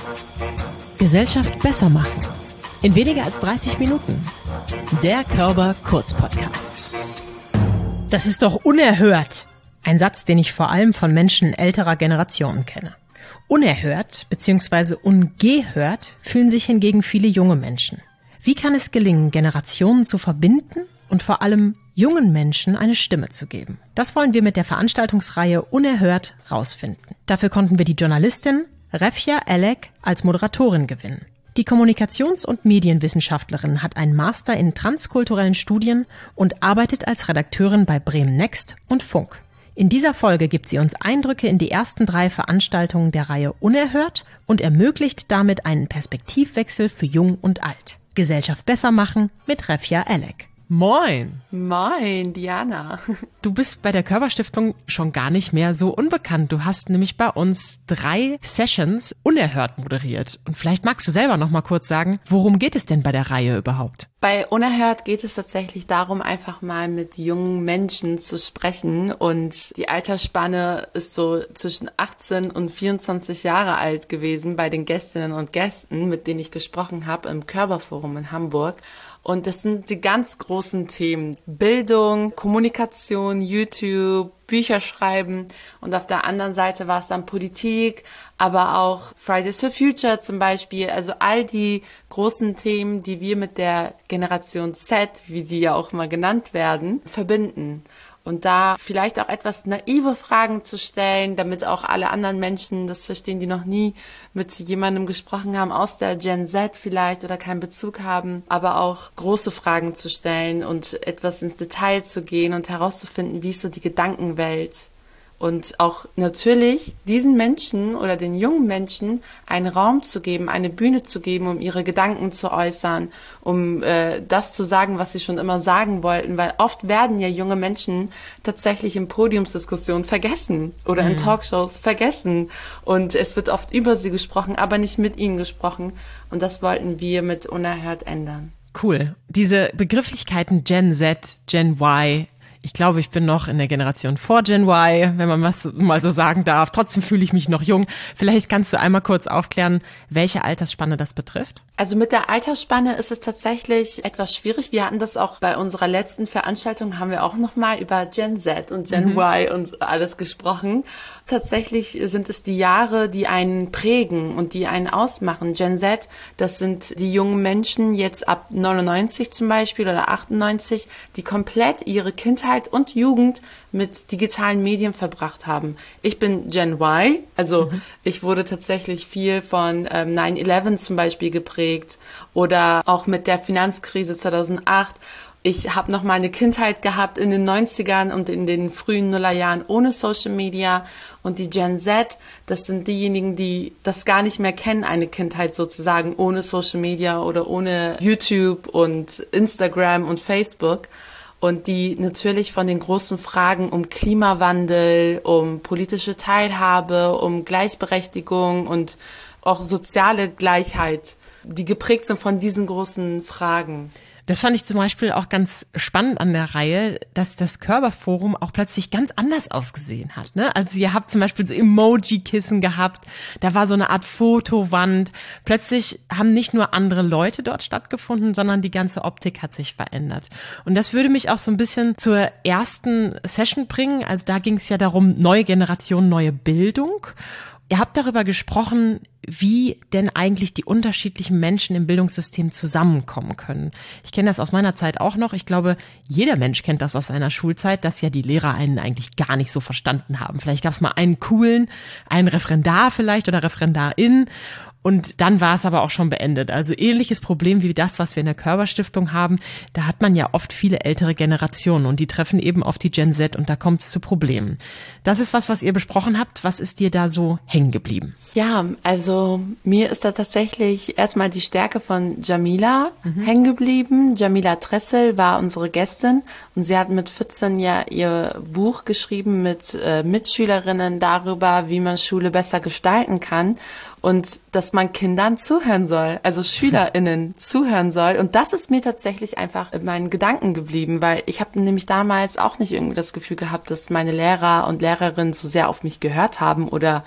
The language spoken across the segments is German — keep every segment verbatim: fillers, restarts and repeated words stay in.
Gesellschaft besser machen. In weniger als dreißig Minuten. Der Körber Kurz Podcast. Das ist doch unerhört. Ein Satz, den ich vor allem von Menschen älterer Generationen kenne. Unerhört bzw. ungehört fühlen sich hingegen viele junge Menschen. Wie kann es gelingen, Generationen zu verbinden und vor allem jungen Menschen eine Stimme zu geben? Das wollen wir mit der Veranstaltungsreihe Unerhört rausfinden. Dafür konnten wir die Journalistin Refia Elek als Moderatorin gewinnen. Die Kommunikations- und Medienwissenschaftlerin hat einen Master in transkulturellen Studien und arbeitet als Redakteurin bei Bremen Next und Funk. In dieser Folge gibt sie uns Eindrücke in die ersten drei Veranstaltungen der Reihe Unerhört und ermöglicht damit einen Perspektivwechsel für Jung und Alt. Gesellschaft besser machen mit Refia Elek. Moin. Moin, Diana. Du bist bei der Körber-Stiftung schon gar nicht mehr so unbekannt. Du hast nämlich bei uns drei Sessions Unerhört moderiert. Und vielleicht magst du selber noch mal kurz sagen, worum geht es denn bei der Reihe überhaupt? Bei Unerhört geht es tatsächlich darum, einfach mal mit jungen Menschen zu sprechen. Und die Altersspanne ist so zwischen achtzehn und vierundzwanzig Jahre alt gewesen bei den Gästinnen und Gästen, mit denen ich gesprochen habe im Körberforum in Hamburg. Und das sind die ganz großen Themen: Bildung, Kommunikation, YouTube, Bücher schreiben. Und auf der anderen Seite war es dann Politik, aber auch Fridays for Future zum Beispiel. Also all die großen Themen, die wir mit der Generation Z, wie die ja auch mal genannt werden, verbinden. Und da vielleicht auch etwas naive Fragen zu stellen, damit auch alle anderen Menschen das verstehen, die noch nie mit jemandem gesprochen haben, aus der Gen Z vielleicht oder keinen Bezug haben, aber auch große Fragen zu stellen und etwas ins Detail zu gehen und herauszufinden, wie ist so die Gedankenwelt. Und auch natürlich diesen Menschen oder den jungen Menschen einen Raum zu geben, eine Bühne zu geben, um ihre Gedanken zu äußern, um äh, das zu sagen, was sie schon immer sagen wollten. Weil oft werden ja junge Menschen tatsächlich in Podiumsdiskussionen vergessen oder mhm. in Talkshows vergessen. Und es wird oft über sie gesprochen, aber nicht mit ihnen gesprochen. Und das wollten wir mit Unerhört ändern. Cool. Diese Begrifflichkeiten Gen Z, Gen Y, ich glaube, ich bin noch in der Generation vor Gen Y, wenn man was mal so sagen darf. Trotzdem fühle ich mich noch jung. Vielleicht kannst du einmal kurz aufklären, welche Altersspanne das betrifft? Also mit der Altersspanne ist es tatsächlich etwas schwierig. Wir hatten das auch bei unserer letzten Veranstaltung, haben wir auch nochmal über Gen Z und Gen mhm. Y und alles gesprochen. Tatsächlich sind es die Jahre, die einen prägen und die einen ausmachen. Gen Z, das sind die jungen Menschen jetzt ab neunundneunzig zum Beispiel oder achtundneunzig, die komplett ihre Kindheit und Jugend mit digitalen Medien verbracht haben. Ich bin Gen Y, also mhm. ich wurde tatsächlich viel von ähm, nine eleven zum Beispiel geprägt oder auch mit der Finanzkrise zweitausendacht. Ich habe noch mal eine Kindheit gehabt in den neunzigern und in den frühen Nullerjahren ohne Social Media. Und die Gen Z, das sind diejenigen, die das gar nicht mehr kennen, eine Kindheit sozusagen ohne Social Media oder ohne YouTube und Instagram und Facebook. Und die natürlich von den großen Fragen um Klimawandel, um politische Teilhabe, um Gleichberechtigung und auch soziale Gleichheit, die geprägt sind von diesen großen Fragen. Das fand ich zum Beispiel auch ganz spannend an der Reihe, dass das Körberforum auch plötzlich ganz anders ausgesehen hat, ne? Also ihr habt zum Beispiel so Emoji-Kissen gehabt, da war so eine Art Fotowand. Plötzlich haben nicht nur andere Leute dort stattgefunden, sondern die ganze Optik hat sich verändert. Und das würde mich auch so ein bisschen zur ersten Session bringen. Also da ging es ja darum, neue Generation, neue Bildung. Ihr habt darüber gesprochen, wie denn eigentlich die unterschiedlichen Menschen im Bildungssystem zusammenkommen können. Ich kenne das aus meiner Zeit auch noch. Ich glaube, jeder Mensch kennt das aus seiner Schulzeit, dass ja die Lehrer einen eigentlich gar nicht so verstanden haben. Vielleicht gab es mal einen coolen, einen Referendar vielleicht oder Referendarin. Und dann war es aber auch schon beendet. Also ähnliches Problem wie das, was wir in der Körber-Stiftung haben. Da hat man ja oft viele ältere Generationen und die treffen eben auf die Gen Z und da kommt es zu Problemen. Das ist was, was ihr besprochen habt. Was ist dir da so hängen geblieben? Ja, also mir ist da tatsächlich erstmal die Stärke von Jamila mhm. hängen geblieben. Jamila Tressel war unsere Gästin und sie hat mit vierzehn ja ihr Buch geschrieben mit äh, Mitschülerinnen darüber, wie man Schule besser gestalten kann. Und dass man Kindern zuhören soll, also SchülerInnen zuhören soll. Und das ist mir tatsächlich einfach in meinen Gedanken geblieben, weil ich habe nämlich damals auch nicht irgendwie das Gefühl gehabt, dass meine Lehrer und Lehrerinnen so sehr auf mich gehört haben oder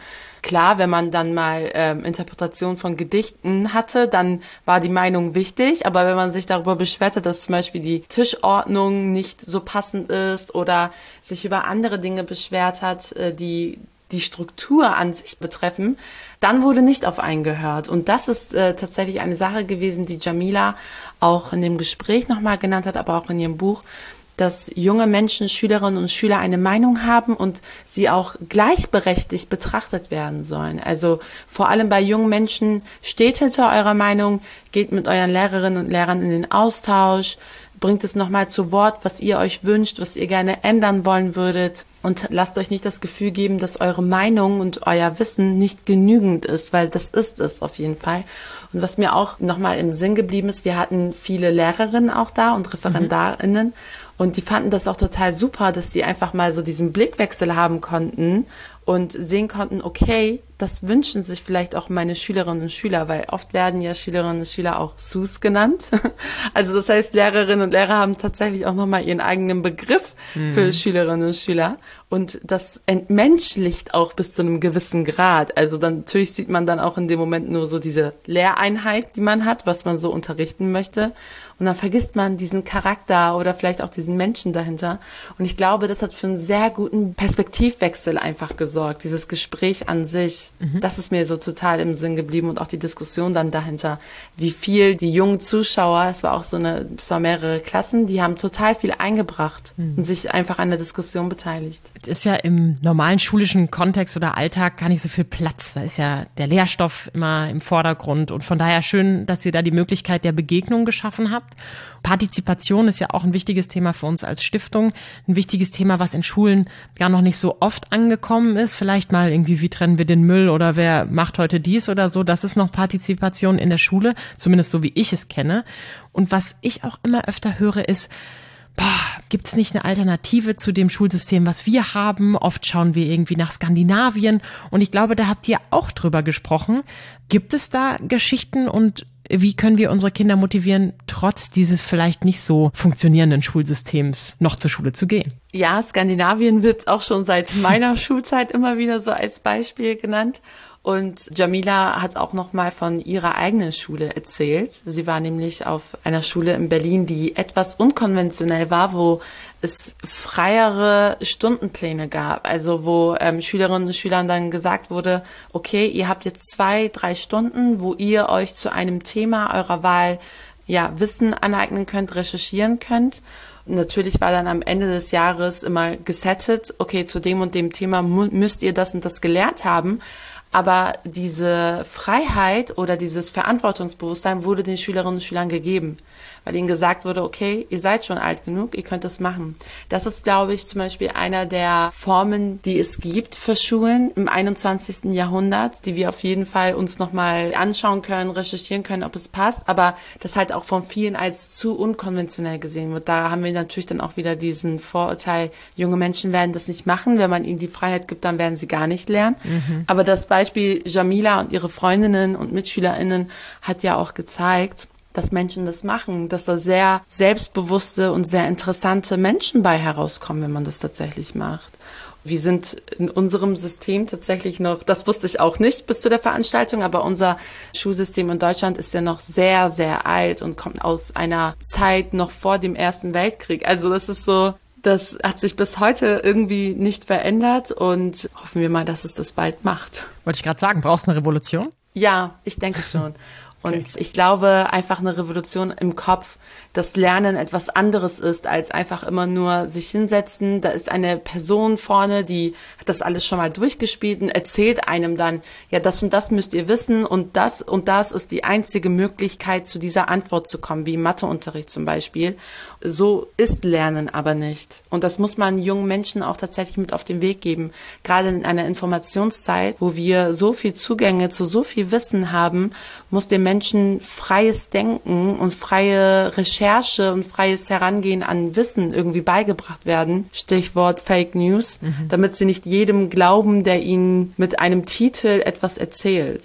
klar, wenn man dann mal ähm, Interpretation von Gedichten hatte, dann war die Meinung wichtig. Aber wenn man sich darüber beschwert hat, dass zum Beispiel die Tischordnung nicht so passend ist oder sich über andere Dinge beschwert hat, äh, die die Struktur an sich betreffen, dann wurde nicht auf einen gehört. Und das ist äh, tatsächlich eine Sache gewesen, die Jamila auch in dem Gespräch nochmal genannt hat, aber auch in ihrem Buch, dass junge Menschen, Schülerinnen und Schüler eine Meinung haben und sie auch gleichberechtigt betrachtet werden sollen. Also vor allem bei jungen Menschen, steht hinter eurer Meinung, geht mit euren Lehrerinnen und Lehrern in den Austausch, bringt es nochmal zu Wort, was ihr euch wünscht, was ihr gerne ändern wollen würdet und lasst euch nicht das Gefühl geben, dass eure Meinung und euer Wissen nicht genügend ist, weil das ist es auf jeden Fall. Und was mir auch nochmal im Sinn geblieben ist, wir hatten viele Lehrerinnen auch da und ReferendarInnen mhm. und die fanden das auch total super, dass sie einfach mal so diesen Blickwechsel haben konnten und sehen konnten, okay, das wünschen sich vielleicht auch meine Schülerinnen und Schüler, weil oft werden ja Schülerinnen und Schüler auch S U S genannt. Also das heißt, Lehrerinnen und Lehrer haben tatsächlich auch nochmal ihren eigenen Begriff mhm. für Schülerinnen und Schüler. Und das entmenschlicht auch bis zu einem gewissen Grad. Also dann natürlich sieht man dann auch in dem Moment nur so diese Lehreinheit, die man hat, was man so unterrichten möchte. Und dann vergisst man diesen Charakter oder vielleicht auch diesen Menschen dahinter. Und ich glaube, das hat für einen sehr guten Perspektivwechsel einfach gesorgt, dieses Gespräch an sich. Mhm. Das ist mir so total im Sinn geblieben und auch die Diskussion dann dahinter, wie viel die jungen Zuschauer, es war auch so eine, es waren mehrere Klassen, die haben total viel eingebracht mhm. und sich einfach an der Diskussion beteiligt. Ist ja im normalen schulischen Kontext oder Alltag gar nicht so viel Platz. Da ist ja der Lehrstoff immer im Vordergrund und von daher schön, dass ihr da die Möglichkeit der Begegnung geschaffen habt. Partizipation ist ja auch ein wichtiges Thema für uns als Stiftung. Ein wichtiges Thema, was in Schulen gar noch nicht so oft angekommen ist. Vielleicht mal irgendwie, wie trennen wir den Müll oder wer macht heute dies oder so. Das ist noch Partizipation in der Schule, zumindest so wie ich es kenne. Und was ich auch immer öfter höre ist, gibt es nicht eine Alternative zu dem Schulsystem, was wir haben? Oft schauen wir irgendwie nach Skandinavien und ich glaube, da habt ihr auch drüber gesprochen. Gibt es da Geschichten und wie können wir unsere Kinder motivieren, trotz dieses vielleicht nicht so funktionierenden Schulsystems noch zur Schule zu gehen? Ja, Skandinavien wird auch schon seit meiner Schulzeit immer wieder so als Beispiel genannt. Und Jamila hat auch noch mal von ihrer eigenen Schule erzählt. Sie war nämlich auf einer Schule in Berlin, die etwas unkonventionell war, wo es freiere Stundenpläne gab. Also wo ähm, Schülerinnen und Schülern dann gesagt wurde, okay, ihr habt jetzt zwei, drei Stunden, wo ihr euch zu einem Thema eurer Wahl ja Wissen aneignen könnt, recherchieren könnt. Und natürlich war dann am Ende des Jahres immer gesettet, okay, zu dem und dem Thema mu- müsst ihr das und das gelernt haben. Aber diese Freiheit oder dieses Verantwortungsbewusstsein wurde den Schülerinnen und Schülern gegeben, weil ihnen gesagt wurde, okay, ihr seid schon alt genug, ihr könnt das machen. Das ist, glaube ich, zum Beispiel einer der Formen, die es gibt für Schulen im einundzwanzigsten Jahrhundert, die wir auf jeden Fall uns nochmal anschauen können, recherchieren können, ob es passt, aber das halt auch von vielen als zu unkonventionell gesehen wird. Da haben wir natürlich dann auch wieder diesen Vorurteil, junge Menschen werden das nicht machen, wenn man ihnen die Freiheit gibt, dann werden sie gar nicht lernen. Mhm. Aber das Beispiel Jamila und ihre Freundinnen und MitschülerInnen hat ja auch gezeigt, dass Menschen das machen, dass da sehr selbstbewusste und sehr interessante Menschen bei herauskommen, wenn man das tatsächlich macht. Wir sind in unserem System tatsächlich noch, das wusste ich auch nicht bis zu der Veranstaltung, aber unser Schulsystem in Deutschland ist ja noch sehr, sehr alt und kommt aus einer Zeit noch vor dem Ersten Weltkrieg. Also das ist so, das hat sich bis heute irgendwie nicht verändert und hoffen wir mal, dass es das bald macht. Wollte ich gerade sagen, brauchst du eine Revolution? Ja, ich denke schon. Und okay. Ich glaube, einfach eine Revolution im Kopf, dass Lernen etwas anderes ist, als einfach immer nur sich hinsetzen. Da ist eine Person vorne, die hat das alles schon mal durchgespielt und erzählt einem dann, ja, das und das müsst ihr wissen und das und das ist die einzige Möglichkeit, zu dieser Antwort zu kommen, wie im Matheunterricht zum Beispiel. So ist Lernen aber nicht. Und das muss man jungen Menschen auch tatsächlich mit auf den Weg geben. Gerade in einer Informationszeit, wo wir so viel Zugänge zu so viel Wissen haben, muss den Menschen freies Denken und freie Recherche und freies Herangehen an Wissen irgendwie beigebracht werden. Stichwort Fake News, mhm. damit sie nicht jedem glauben, der ihnen mit einem Titel etwas erzählt.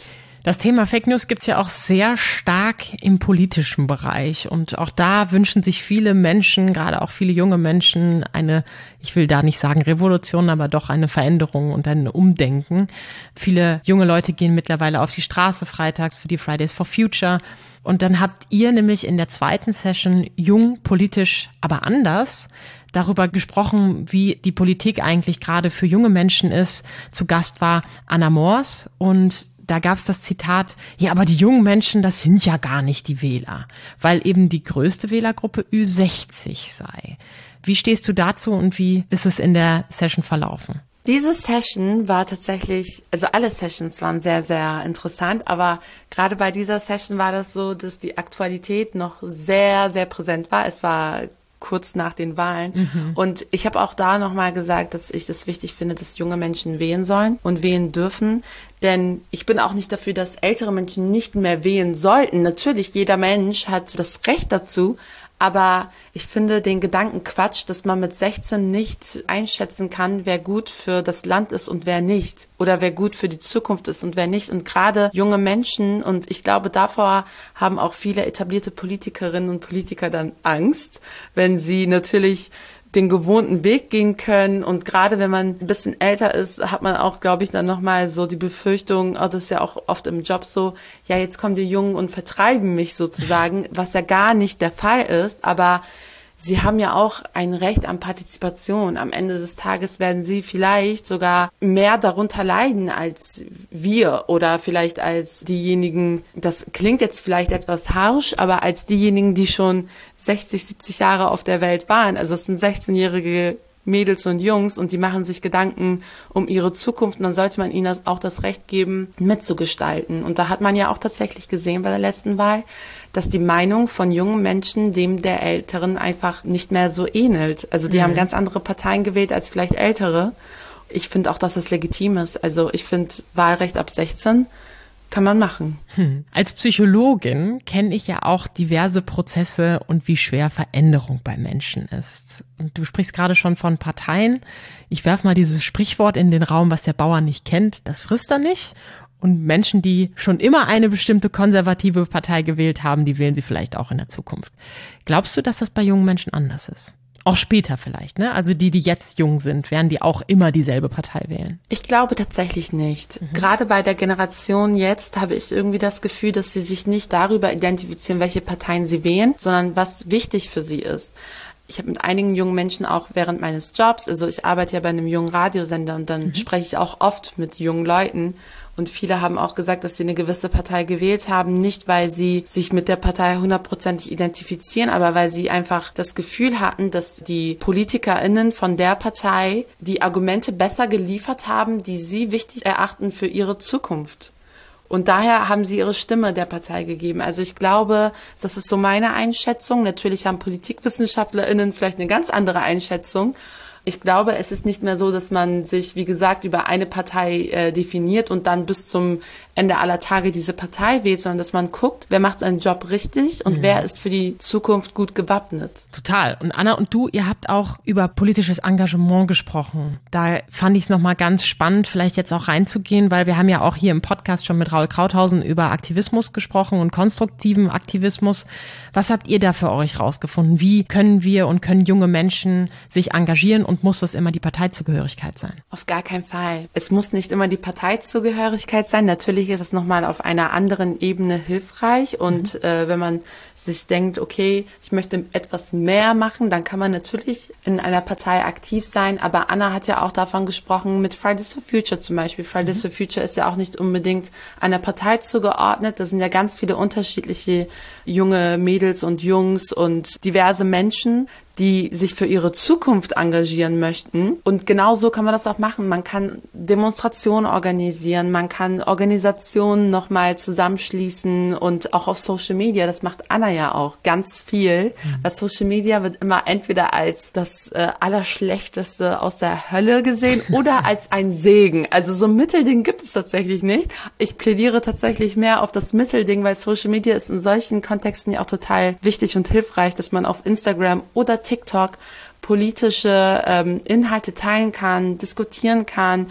Das Thema Fake News gibt's ja auch sehr stark im politischen Bereich. Und auch da wünschen sich viele Menschen, gerade auch viele junge Menschen, eine, ich will da nicht sagen Revolution, aber doch eine Veränderung und ein Umdenken. Viele junge Leute gehen mittlerweile auf die Straße freitags für die Fridays for Future. Und dann habt ihr nämlich in der zweiten Session Jung, politisch, aber anders darüber gesprochen, wie die Politik eigentlich gerade für junge Menschen ist. Zu Gast war Anna Moors und da gab es das Zitat, ja, aber die jungen Menschen, das sind ja gar nicht die Wähler, weil eben die größte Wählergruppe Ü sechzig sei. Wie stehst du dazu und wie ist es in der Session verlaufen? Diese Session war tatsächlich, also alle Sessions waren sehr, sehr interessant, aber gerade bei dieser Session war das so, dass die Aktualität noch sehr, sehr präsent war. Es war kurz nach den Wahlen. Mhm. Und ich habe auch da nochmal gesagt, dass ich das wichtig finde, dass junge Menschen wählen sollen und wählen dürfen. Denn ich bin auch nicht dafür, dass ältere Menschen nicht mehr wählen sollten. Natürlich, jeder Mensch hat das Recht dazu. Aber ich finde den Gedanken Quatsch, dass man mit sechzehn nicht einschätzen kann, wer gut für das Land ist und wer nicht. Oder wer gut für die Zukunft ist und wer nicht. Und gerade junge Menschen, und ich glaube, davor haben auch viele etablierte Politikerinnen und Politiker dann Angst, wenn sie natürlich den gewohnten Weg gehen können. Und gerade wenn man ein bisschen älter ist, hat man auch, glaube ich, dann nochmal so die Befürchtung, oh, das ist ja auch oft im Job so, ja, jetzt kommen die Jungen und vertreiben mich sozusagen, was ja gar nicht der Fall ist. Aber sie haben ja auch ein Recht an Partizipation. Am Ende des Tages werden sie vielleicht sogar mehr darunter leiden als wir oder vielleicht als diejenigen, das klingt jetzt vielleicht etwas harsch, aber als diejenigen, die schon sechzig, siebzig Jahre auf der Welt waren. Also es sind sechzehnjährige Mädels und Jungs und die machen sich Gedanken um ihre Zukunft und dann sollte man ihnen auch das Recht geben, mitzugestalten. Und da hat man ja auch tatsächlich gesehen bei der letzten Wahl, dass die Meinung von jungen Menschen dem der Älteren einfach nicht mehr so ähnelt. Also die mhm. haben ganz andere Parteien gewählt als vielleicht Ältere. Ich finde auch, dass das legitim ist. Also ich finde Wahlrecht ab sechzehn kann man machen. Hm. Als Psychologin kenne ich ja auch diverse Prozesse und wie schwer Veränderung bei Menschen ist. Und du sprichst gerade schon von Parteien. Ich werfe mal dieses Sprichwort in den Raum, was der Bauer nicht kennt, das frisst er nicht. Und Menschen, die schon immer eine bestimmte konservative Partei gewählt haben, die wählen sie vielleicht auch in der Zukunft. Glaubst du, dass das bei jungen Menschen anders ist? Auch später vielleicht, ne? Also die, die jetzt jung sind, werden die auch immer dieselbe Partei wählen? Ich glaube tatsächlich nicht. Mhm. Gerade bei der Generation jetzt habe ich irgendwie das Gefühl, dass sie sich nicht darüber identifizieren, welche Parteien sie wählen, sondern was wichtig für sie ist. Ich habe mit einigen jungen Menschen auch während meines Jobs, also ich arbeite ja bei einem jungen Radiosender und dann mhm. spreche ich auch oft mit jungen Leuten. Und viele haben auch gesagt, dass sie eine gewisse Partei gewählt haben, nicht weil sie sich mit der Partei hundertprozentig identifizieren, aber weil sie einfach das Gefühl hatten, dass die PolitikerInnen von der Partei die Argumente besser geliefert haben, die sie wichtig erachten für ihre Zukunft. Und daher haben sie ihre Stimme der Partei gegeben. Also ich glaube, das ist so meine Einschätzung. Natürlich haben PolitikwissenschaftlerInnen vielleicht eine ganz andere Einschätzung. Ich glaube, es ist nicht mehr so, dass man sich, wie gesagt, über eine Partei äh, definiert und dann bis zum Ende aller Tage diese Partei wählt, sondern dass man guckt, wer macht seinen Job richtig und mhm. wer ist für die Zukunft gut gewappnet. Total. Und Anna und du, ihr habt auch über politisches Engagement gesprochen. Da fand ich es nochmal ganz spannend, vielleicht jetzt auch reinzugehen, weil wir haben ja auch hier im Podcast schon mit Raul Krauthausen über Aktivismus gesprochen und konstruktiven Aktivismus. Was habt ihr da für euch rausgefunden? Wie können wir und können junge Menschen sich engagieren und muss das immer die Parteizugehörigkeit sein? Auf gar keinen Fall. Es muss nicht immer die Parteizugehörigkeit sein. Natürlich ist es nochmal auf einer anderen Ebene hilfreich und mhm. äh, wenn man sich denkt, okay, ich möchte etwas mehr machen, dann kann man natürlich in einer Partei aktiv sein, aber Anna hat ja auch davon gesprochen mit Fridays for Future zum Beispiel. Fridays mhm. for Future ist ja auch nicht unbedingt einer Partei zugeordnet, da sind ja ganz viele unterschiedliche junge Mädels und Jungs und diverse Menschen, die sich für ihre Zukunft engagieren möchten. Und genau so kann man das auch machen. Man kann Demonstrationen organisieren, man kann Organisationen nochmal zusammenschließen und auch auf Social Media, das macht Anna ja auch ganz viel. Mhm. Weil Social Media wird immer entweder als das äh, Allerschlechteste aus der Hölle gesehen oder als ein Segen. Also so ein Mittelding gibt es tatsächlich nicht. Ich plädiere tatsächlich mehr auf das Mittelding, weil Social Media ist in solchen Kontexten ja auch total wichtig und hilfreich, dass man auf Instagram oder TikTok politische ähm, Inhalte teilen kann, diskutieren kann,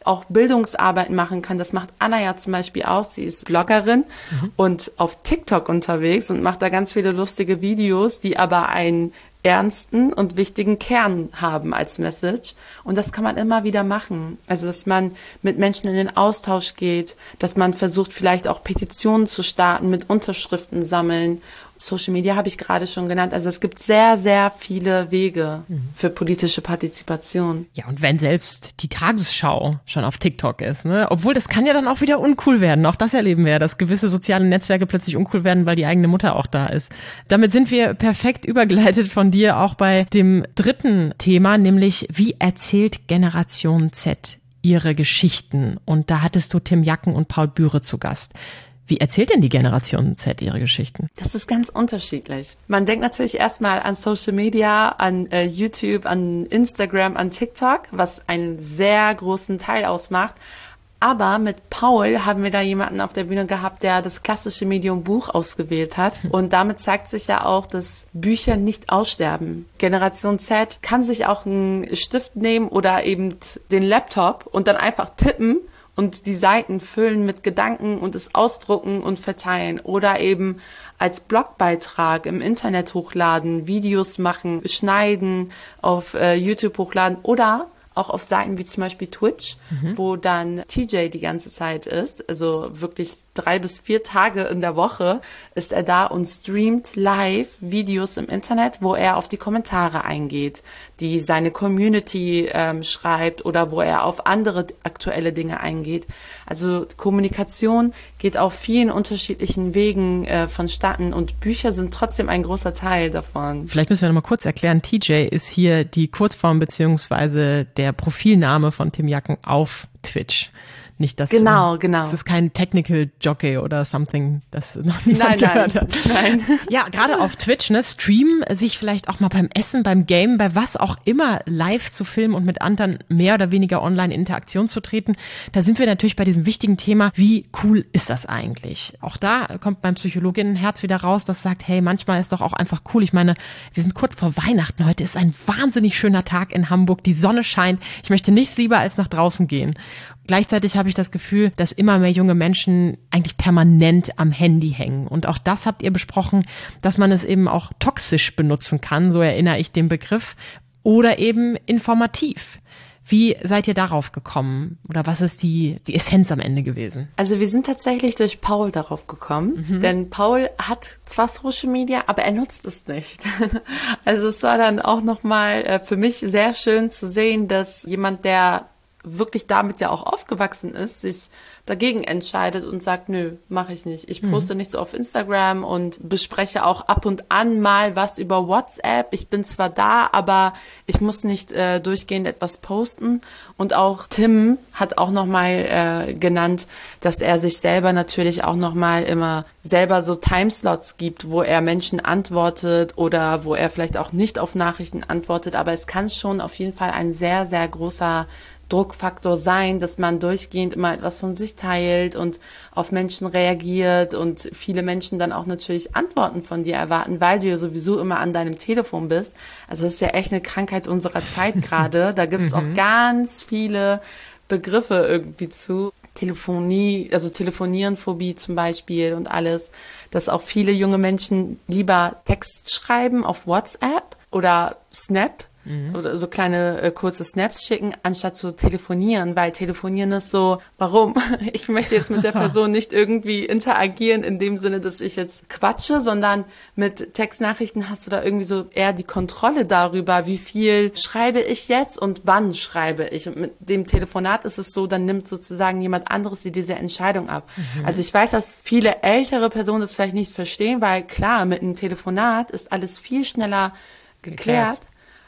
auch Bildungsarbeit machen kann. Das macht Anna ja zum Beispiel auch. Sie ist Bloggerin mhm. und auf TikTok unterwegs und macht da ganz viele lustige Videos, die aber einen ernsten und wichtigen Kern haben als Message. Und das kann man immer wieder machen. Also, dass man mit Menschen in den Austausch geht, dass man versucht, vielleicht auch Petitionen zu starten, mit Unterschriften sammeln. Social Media habe ich gerade schon genannt. Also es gibt sehr, sehr viele Wege mhm. für politische Partizipation. Ja, und wenn selbst die Tagesschau schon auf TikTok ist, ne? Obwohl, das kann ja dann auch wieder uncool werden. Auch das erleben wir ja, dass gewisse soziale Netzwerke plötzlich uncool werden, weil die eigene Mutter auch da ist. Damit sind wir perfekt übergeleitet von dir auch bei dem dritten Thema, nämlich wie erzählt Generation Z ihre Geschichten? Und da hattest du Tim Jacken und Paul Bühre zu Gast. Wie erzählt denn die Generation Z ihre Geschichten? Das ist ganz unterschiedlich. Man denkt natürlich erstmal an Social Media, an äh, YouTube, an Instagram, an TikTok, was einen sehr großen Teil ausmacht. Aber mit Paul haben wir da jemanden auf der Bühne gehabt, der das klassische Medium Buch ausgewählt hat. Und damit zeigt sich ja auch, dass Bücher nicht aussterben. Generation Z kann sich auch einen Stift nehmen oder eben den Laptop und dann einfach tippen und die Seiten füllen mit Gedanken und es ausdrucken und verteilen oder eben als Blogbeitrag im Internet hochladen, Videos machen, schneiden, auf äh, YouTube hochladen oder auch auf Seiten wie zum Beispiel Twitch, mhm. wo dann T J die ganze Zeit ist, also wirklich drei bis vier Tage in der Woche ist er da und streamt live Videos im Internet, wo er auf die Kommentare eingeht, die seine Community ähm, schreibt oder wo er auf andere aktuelle Dinge eingeht. Also Kommunikation geht auf vielen unterschiedlichen Wegen äh, vonstatten und Bücher sind trotzdem ein großer Teil davon. Vielleicht müssen wir noch mal kurz erklären, T J ist hier die Kurzform beziehungsweise der Profilname von Tim Jacken auf Twitch. Nicht, dass genau, genau. Es ist kein Technical Jockey oder something, das noch niemand nein, gehört nein, hat. Nein. Ja, gerade auf Twitch, ne, streamen, sich vielleicht auch mal beim Essen, beim Game, bei was auch immer live zu filmen und mit anderen mehr oder weniger online in Interaktion zu treten. Da sind wir natürlich bei diesem wichtigen Thema, wie cool ist das eigentlich? Auch da kommt beim Psychologinnenherz wieder raus, das sagt, hey, manchmal ist doch auch einfach cool. Ich meine, wir sind kurz vor Weihnachten. Heute ist ein wahnsinnig schöner Tag in Hamburg. Die Sonne scheint. Ich möchte nichts lieber als nach draußen gehen. Gleichzeitig habe ich das Gefühl, dass immer mehr junge Menschen eigentlich permanent am Handy hängen. Und auch das habt ihr besprochen, dass man es eben auch toxisch benutzen kann, so erinnere ich den Begriff, oder eben informativ. Wie seid ihr darauf gekommen? Oder was ist die, die Essenz am Ende gewesen? Also wir sind tatsächlich durch Paul darauf gekommen, mhm. denn Paul hat zwar Social Media, aber er nutzt es nicht. Also es war dann auch nochmal äh, für mich sehr schön zu sehen, dass jemand, der wirklich damit ja auch aufgewachsen ist, sich dagegen entscheidet und sagt, nö, mache ich nicht. Ich poste mhm. nicht so auf Instagram und bespreche auch ab und an mal was über WhatsApp. Ich bin zwar da, aber ich muss nicht äh, durchgehend etwas posten. Und auch Tim hat auch nochmal äh, genannt, dass er sich selber natürlich auch nochmal immer selber so Timeslots gibt, wo er Menschen antwortet oder wo er vielleicht auch nicht auf Nachrichten antwortet. Aber es kann schon auf jeden Fall ein sehr, sehr großer Druckfaktor sein, dass man durchgehend immer etwas von sich teilt und auf Menschen reagiert und viele Menschen dann auch natürlich Antworten von dir erwarten, weil du ja sowieso immer an deinem Telefon bist. Also das ist ja echt eine Krankheit unserer Zeit gerade. Da gibt es auch ganz viele Begriffe irgendwie zu. Telefonie, also Telefonierenphobie zum Beispiel und alles, dass auch viele junge Menschen lieber Text schreiben auf WhatsApp oder Snap, Mhm. oder so kleine äh, kurze Snaps schicken, anstatt zu telefonieren, weil telefonieren ist so, warum? Ich möchte jetzt mit der Person nicht irgendwie interagieren in dem Sinne, dass ich jetzt quatsche, sondern mit Textnachrichten hast du da irgendwie so eher die Kontrolle darüber, wie viel schreibe ich jetzt und wann schreibe ich. Und mit dem Telefonat ist es so, dann nimmt sozusagen jemand anderes dir diese Entscheidung ab. Mhm. Also ich weiß, dass viele ältere Personen das vielleicht nicht verstehen, weil klar, mit einem Telefonat ist alles viel schneller geklärt. geklärt.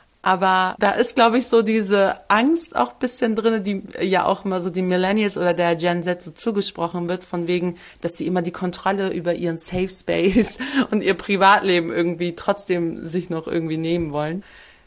Aber da ist, glaube ich, so diese Angst auch ein bisschen drin, die ja auch immer so die Millennials oder der Gen Z so zugesprochen wird, von wegen, dass sie immer die Kontrolle über ihren Safe Space und ihr Privatleben irgendwie trotzdem sich noch irgendwie nehmen wollen.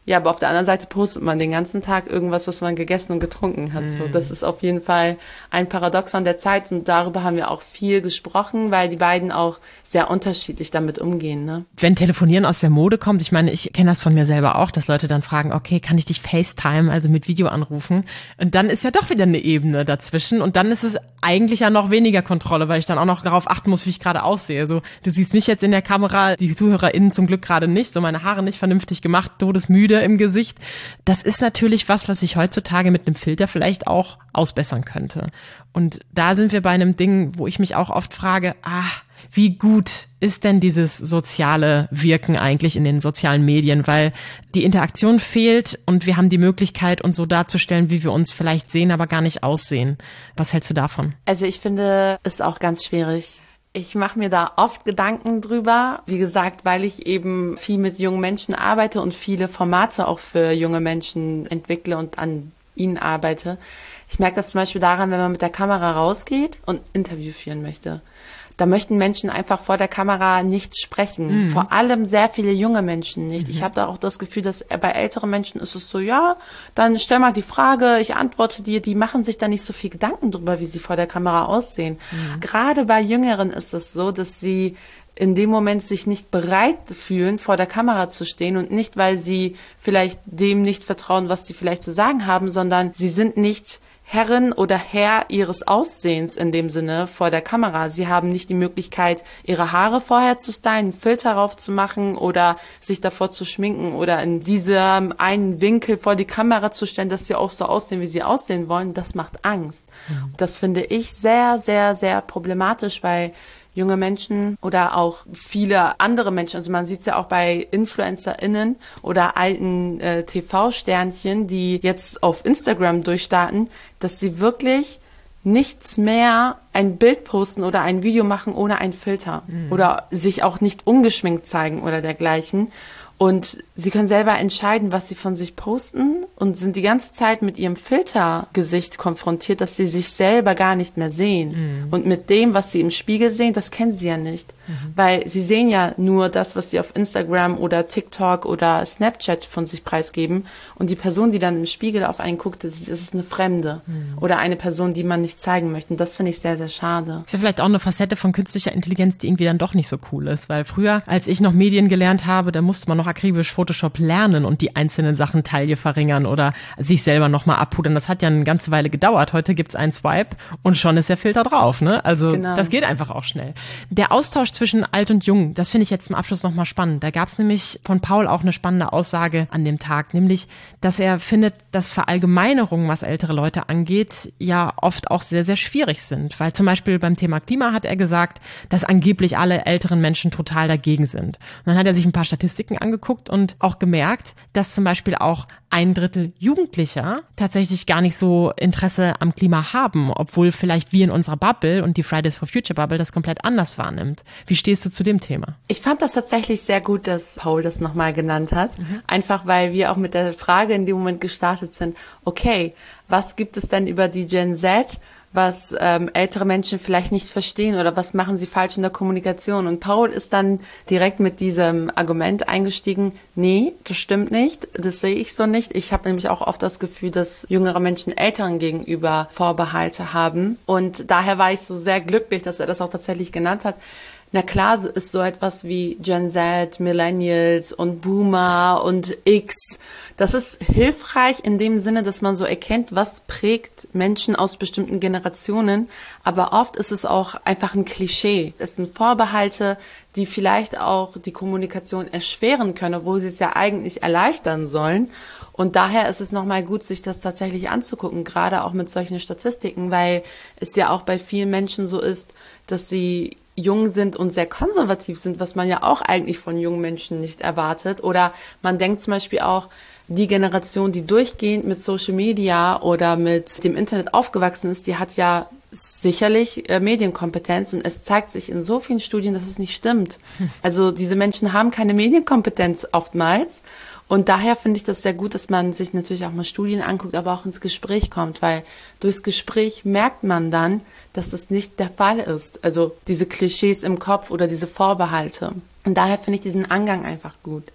Ja, aber auf der anderen Seite postet man den ganzen Tag irgendwas, was man gegessen und getrunken hat. Mm. So, das ist auf jeden Fall ein Paradoxon der Zeit und darüber haben wir auch viel gesprochen, weil die beiden auch sehr unterschiedlich damit umgehen. Ne? Wenn Telefonieren aus der Mode kommt, ich meine, ich kenne das von mir selber auch, dass Leute dann fragen, okay, kann ich dich FaceTime, also mit Video anrufen? Und dann ist ja doch wieder eine Ebene dazwischen und dann ist es eigentlich ja noch weniger Kontrolle, weil ich dann auch noch darauf achten muss, wie ich gerade aussehe. So, du siehst mich jetzt in der Kamera, die ZuhörerInnen zum Glück gerade nicht, so meine Haare nicht vernünftig gemacht, todesmüde im Gesicht. Das ist natürlich was, was ich heutzutage mit einem Filter vielleicht auch ausbessern könnte. Und da sind wir bei einem Ding, wo ich mich auch oft frage, ah, wie gut ist denn dieses soziale Wirken eigentlich in den sozialen Medien? Weil die Interaktion fehlt und wir haben die Möglichkeit, uns so darzustellen, wie wir uns vielleicht sehen, aber gar nicht aussehen. Was hältst du davon? Also ich finde, es auch ganz schwierig. Ich mache mir da oft Gedanken drüber, wie gesagt, weil ich eben viel mit jungen Menschen arbeite und viele Formate auch für junge Menschen entwickle und an ihnen arbeite. Ich merke das zum Beispiel daran, wenn man mit der Kamera rausgeht und ein Interview führen möchte. Da möchten Menschen einfach vor der Kamera nicht sprechen. Mhm. Vor allem sehr viele junge Menschen nicht. Mhm. Ich habe da auch das Gefühl, dass bei älteren Menschen ist es so, ja, dann stell mal die Frage, ich antworte dir. Die machen sich da nicht so viel Gedanken drüber, wie sie vor der Kamera aussehen. Mhm. Gerade bei Jüngeren ist es so, dass sie in dem Moment sich nicht bereit fühlen, vor der Kamera zu stehen und nicht, weil sie vielleicht dem nicht vertrauen, was sie vielleicht zu sagen haben, sondern sie sind nicht Herrin oder Herr ihres Aussehens in dem Sinne vor der Kamera. Sie haben nicht die Möglichkeit, ihre Haare vorher zu stylen, einen Filter drauf zu machen oder sich davor zu schminken oder in diesem einen Winkel vor die Kamera zu stellen, dass sie auch so aussehen, wie sie aussehen wollen. Das macht Angst. Mhm. Das finde ich sehr, sehr, sehr problematisch, weil junge Menschen oder auch viele andere Menschen, also man sieht es ja auch bei InfluencerInnen oder alten äh, T V-Sternchen, die jetzt auf Instagram durchstarten, dass sie wirklich nichts mehr ein Bild posten oder ein Video machen ohne einen Filter mhm. oder sich auch nicht ungeschminkt zeigen oder dergleichen. Und sie können selber entscheiden, was sie von sich posten und sind die ganze Zeit mit ihrem Filtergesicht konfrontiert, dass sie sich selber gar nicht mehr sehen. Mhm. Und mit dem, was sie im Spiegel sehen, das kennen sie ja nicht. Mhm. Weil sie sehen ja nur das, was sie auf Instagram oder TikTok oder Snapchat von sich preisgeben. Und die Person, die dann im Spiegel auf einen guckt, das ist eine Fremde. Mhm. Oder eine Person, die man nicht zeigen möchte. Und das finde ich sehr, sehr schade. Ist ja vielleicht auch eine Facette von künstlicher Intelligenz, die irgendwie dann doch nicht so cool ist. Weil früher, als ich noch Medien gelernt habe, da musste man noch akribisch Photoshop lernen und die einzelnen Sachen Taille verringern oder sich selber nochmal abpudern. Das hat ja eine ganze Weile gedauert. Heute gibt's einen Swipe und schon ist der Filter drauf, ne? Also genau. Das geht einfach auch schnell. Der Austausch zwischen alt und jung, das finde ich jetzt zum Abschluss nochmal spannend. Da gab's nämlich von Paul auch eine spannende Aussage an dem Tag, nämlich, dass er findet, dass Verallgemeinerungen, was ältere Leute angeht, ja oft auch sehr, sehr schwierig sind. Weil zum Beispiel beim Thema Klima hat er gesagt, dass angeblich alle älteren Menschen total dagegen sind. Und dann hat er sich ein paar Statistiken angeguckt und auch gemerkt, dass zum Beispiel auch ein Drittel Jugendlicher tatsächlich gar nicht so Interesse am Klima haben, obwohl vielleicht wir in unserer Bubble und die Fridays for Future Bubble das komplett anders wahrnimmt. Wie stehst du zu dem Thema? Ich fand das tatsächlich sehr gut, dass Paul das nochmal genannt hat. Mhm. Einfach, weil wir auch mit der Frage in dem Moment gestartet sind, okay, was gibt es denn über die Gen Z, was ähm, ältere Menschen vielleicht nicht verstehen oder was machen sie falsch in der Kommunikation. Und Paul ist dann direkt mit diesem Argument eingestiegen, nee, das stimmt nicht, das sehe ich so nicht. Ich habe nämlich auch oft das Gefühl, dass jüngere Menschen Älteren gegenüber Vorbehalte haben. Und daher war ich so sehr glücklich, dass er das auch tatsächlich genannt hat. Na klar ist so etwas wie Gen Z, Millennials und Boomer und X. Das ist hilfreich in dem Sinne, dass man so erkennt, was prägt Menschen aus bestimmten Generationen. Aber oft ist es auch einfach ein Klischee. Es sind Vorbehalte, die vielleicht auch die Kommunikation erschweren können, obwohl sie es ja eigentlich erleichtern sollen. Und daher ist es nochmal gut, sich das tatsächlich anzugucken, gerade auch mit solchen Statistiken, weil es ja auch bei vielen Menschen so ist, dass sie jung sind und sehr konservativ sind, was man ja auch eigentlich von jungen Menschen nicht erwartet. Oder man denkt zum Beispiel auch, die Generation, die durchgehend mit Social Media oder mit dem Internet aufgewachsen ist, die hat ja sicherlich äh, Medienkompetenz und es zeigt sich in so vielen Studien, dass es nicht stimmt. Also diese Menschen haben keine Medienkompetenz oftmals. Und daher finde ich das sehr gut, dass man sich natürlich auch mal Studien anguckt, aber auch ins Gespräch kommt, weil durchs Gespräch merkt man dann, dass das nicht der Fall ist. Also diese Klischees im Kopf oder diese Vorbehalte. Und daher finde ich diesen Angang einfach gut.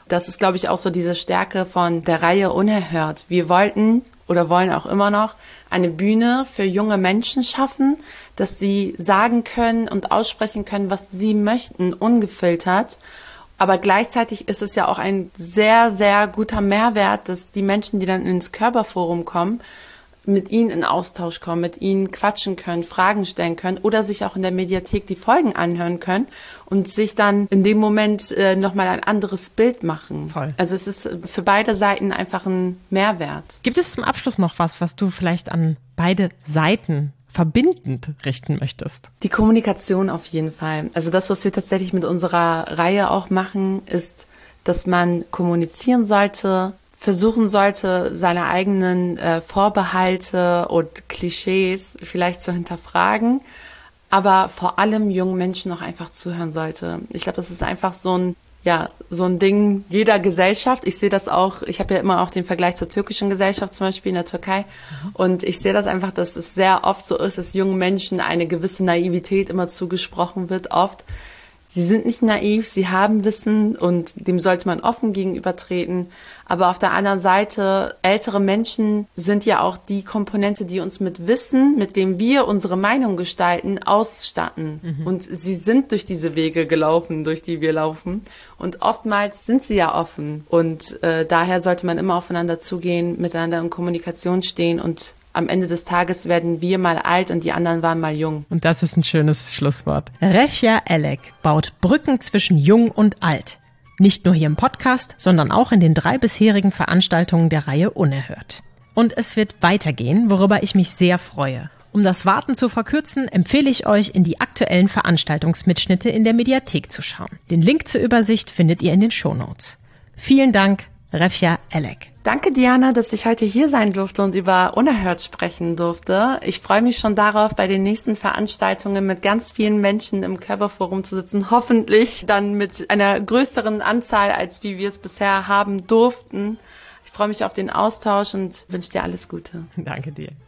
Das ist, glaube ich, auch so diese Stärke von der Reihe Unerhört. Wir wollten oder wollen auch immer noch eine Bühne für junge Menschen schaffen, dass sie sagen können und aussprechen können, was sie möchten, ungefiltert. Aber gleichzeitig ist es ja auch ein sehr, sehr guter Mehrwert, dass die Menschen, die dann ins Körperforum kommen, mit ihnen in Austausch kommen, mit ihnen quatschen können, Fragen stellen können oder sich auch in der Mediathek die Folgen anhören können und sich dann in dem Moment äh, nochmal ein anderes Bild machen. Toll. Also es ist für beide Seiten einfach ein Mehrwert. Gibt es zum Abschluss noch was, was du vielleicht an beide Seiten verbindend richten möchtest? Die Kommunikation auf jeden Fall. Also das, was wir tatsächlich mit unserer Reihe auch machen, ist, dass man kommunizieren sollte, versuchen sollte, seine eigenen äh, Vorbehalte und Klischees vielleicht zu hinterfragen, aber vor allem jungen Menschen auch einfach zuhören sollte. Ich glaube, das ist einfach so ein, ja, so ein Ding jeder Gesellschaft. Ich sehe das auch, ich habe ja immer auch den Vergleich zur türkischen Gesellschaft zum Beispiel in der Türkei. Mhm. Und ich sehe das einfach, dass es sehr oft so ist, dass jungen Menschen eine gewisse Naivität immer zugesprochen wird, oft. Sie sind nicht naiv, sie haben Wissen und dem sollte man offen gegenübertreten. Aber auf der anderen Seite, ältere Menschen sind ja auch die Komponente, die uns mit Wissen, mit dem wir unsere Meinung gestalten, ausstatten. Mhm. Und sie sind durch diese Wege gelaufen, durch die wir laufen. Und oftmals sind sie ja offen. Und äh, daher sollte man immer aufeinander zugehen, miteinander in Kommunikation stehen und am Ende des Tages werden wir mal alt und die anderen waren mal jung. Und das ist ein schönes Schlusswort. Refia Elek baut Brücken zwischen Jung und Alt. Nicht nur hier im Podcast, sondern auch in den drei bisherigen Veranstaltungen der Reihe Unerhört. Und es wird weitergehen, worüber ich mich sehr freue. Um das Warten zu verkürzen, empfehle ich euch, in die aktuellen Veranstaltungsmitschnitte in der Mediathek zu schauen. Den Link zur Übersicht findet ihr in den Shownotes. Vielen Dank, Refia Elek. Danke, Diana, dass ich heute hier sein durfte und über Unerhört sprechen durfte. Ich freue mich schon darauf, bei den nächsten Veranstaltungen mit ganz vielen Menschen im Körperforum zu sitzen. Hoffentlich dann mit einer größeren Anzahl, als wie wir es bisher haben durften. Ich freue mich auf den Austausch und wünsche dir alles Gute. Danke dir.